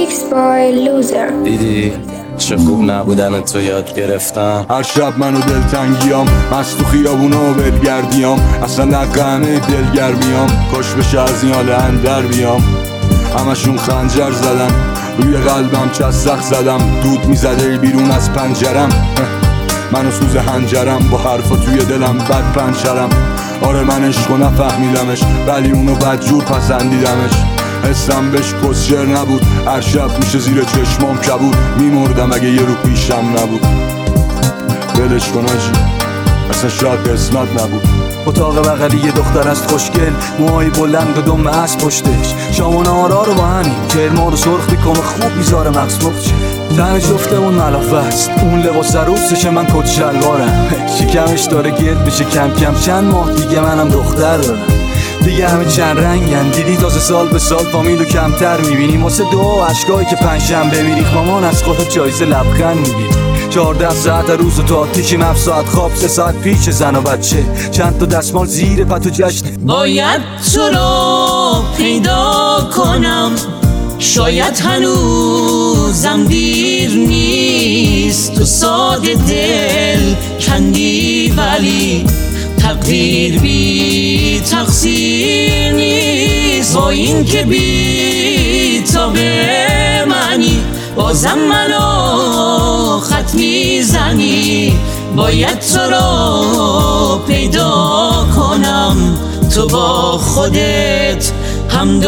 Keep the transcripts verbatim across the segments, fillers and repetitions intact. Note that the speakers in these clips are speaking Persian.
Remix by Loser. دیدی چه خوب نبودن تو یاد گرفتم. هر شب منو دلتنگیام، مست تو خیابونا و بلگردیام، اصلا لقمه دلگرمیام، کاش بشه از این حال اندر بیام. همشون خنجر زدن روی قلبم، چسخ زدم، دود میزده بیرون از پنجرم. منو سوز هنجرم با حرفا توی دلم بد پنچرم. آره من عشقو نفهمیدمش ولی اونو بدجور پسندیدمش. حسم بهش کسشر نبود، هر شب میشه زیر چشمام کبود. میمردم اگه یه رو پیشم نبود. ولش کن آجی، اصلا شاید قسمت نبود. اتاق بغلی یه دختر است خوشگل، موهای بلند و دم از پشتش، شام و نهارا رو با همین کرما رو سرخ میکنه، خوب میذاره مغز مخچه. تن جفتمون ملافه است، اون لباس عروسشه، من کت شلوارم. شکمش داره گرد بشه کم کم، چند ماه دیگه منم دختر دارم. دیگه همه چند رنگن، دیدی تازه سال به سال فامیلو کمتر میبینیم. واسه دو عشقایی که پنجشنبه میریخ مامان از خودت جایزه لبخند میگیری. چهارده ساعت روز تو آتیشیم، هفت ساعت خواب، سه ساعت پیش زن و بچه، چند تا دستمال زیر پتو جشنه. باید تو رو پیدا کنم، شاید هنوزم دیر نیست. تو ساده دل کندی ولی تقدیر بی تقصیر نیست. با این که بی تا به منی، بازم منو خط میزنی. باید تو رو پیدا کنم، تو با خودت هم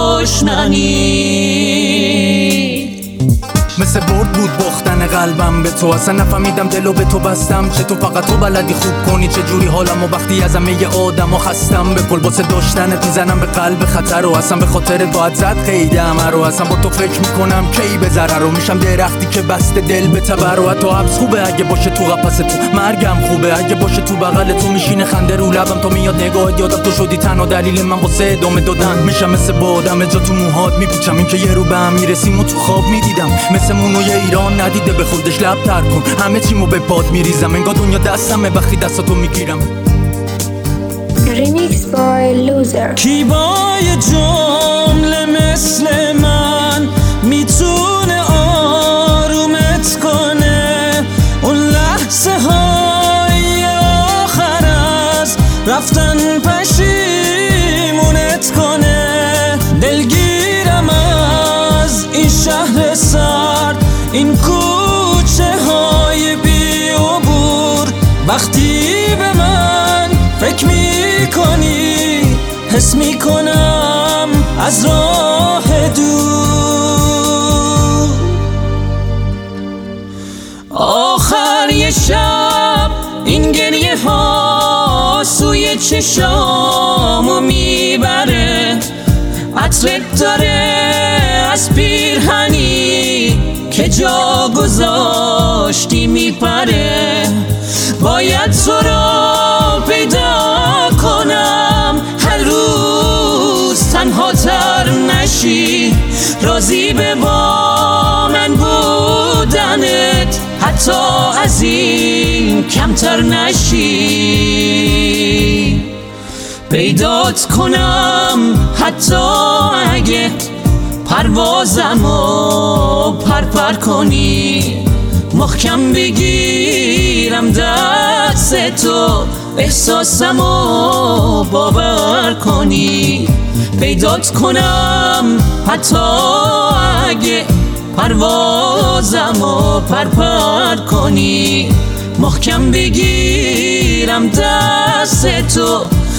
دشمنی. مثل برد بود باختن قلبم به تو، اصلا نفهمیدم دلو به تو بستم. چه تو فقط تو بلدی خوب کنی، چه جوری حالم و وقتی از همه ی آدم و خستم. به کل واسه داشتنت میزنم به قلب خطر و اصلا به خاطر باید زد خیلی همه رو. اصلا با تو فکر میکنم کی به ضرر رو میشم درختی که بسته دل به تبر. و حتی حبس خوبه اگه باشه تو قفس تو، مرگم خوبه اگه باشه تو بغل تو. میشینه خنده رو لبم تا میاد نگاهت، یادم تو شدی تنها دلیل من واسه ادامه دادن. میشم مثل بادم جا تو موهات میپیچم، این که یه رو به هم میرسیم و تو خواب میدیدم. مثل مونوی ایران ندیده به خودش لب تر کن، همه چیمو به پاد میریزم، انگار دنیا دستمه وقتی دستاتو میگیرم. Remix by Loser. کی با یه جمله مثل من میتونه آرومت کنه؟ اون لحظه های آخر از رفتن پشیمونت کنه. دلگیرم از این شهر سرد، این کوچه های بی عبور. وقتی به من فکر میکنی، حس میکنم از راه دور. آخر یه شب این گریه ها سوی چشامو میبره. عطرت داره از پیرهنی که جا گذاشتی میپره. باید تو رو پیدا کنم، هر روز تنها تر نشی. راضی به با من بودنت، حتی از این کمتر نشی. پیدات کنم حتی اگه پروازمو پرپر کنی. محکم بگیرم دست تو، احساسمو باور کنی. پیدات کنم حتی اگه پروازمو پرپر کنی. محکم بگیرم دست تو،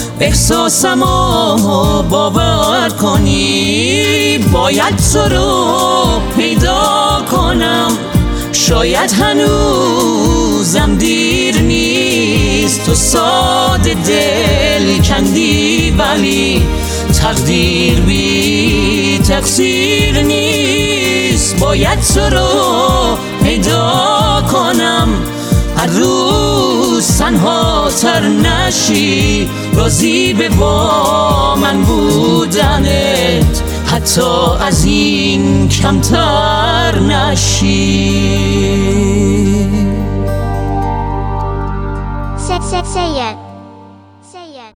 احساسمو باور کنی. باید تو رو پیدا کنم، شاید هنوزم دیر نیست. تو ساده دل کندی ولی تقدیر بی تقصیر نیست. باید تو رو پیدا کنم، هر روز تنها تر نشی. راضی به با من بودنت، حتی از این کمتر نشی. Say, say, say it.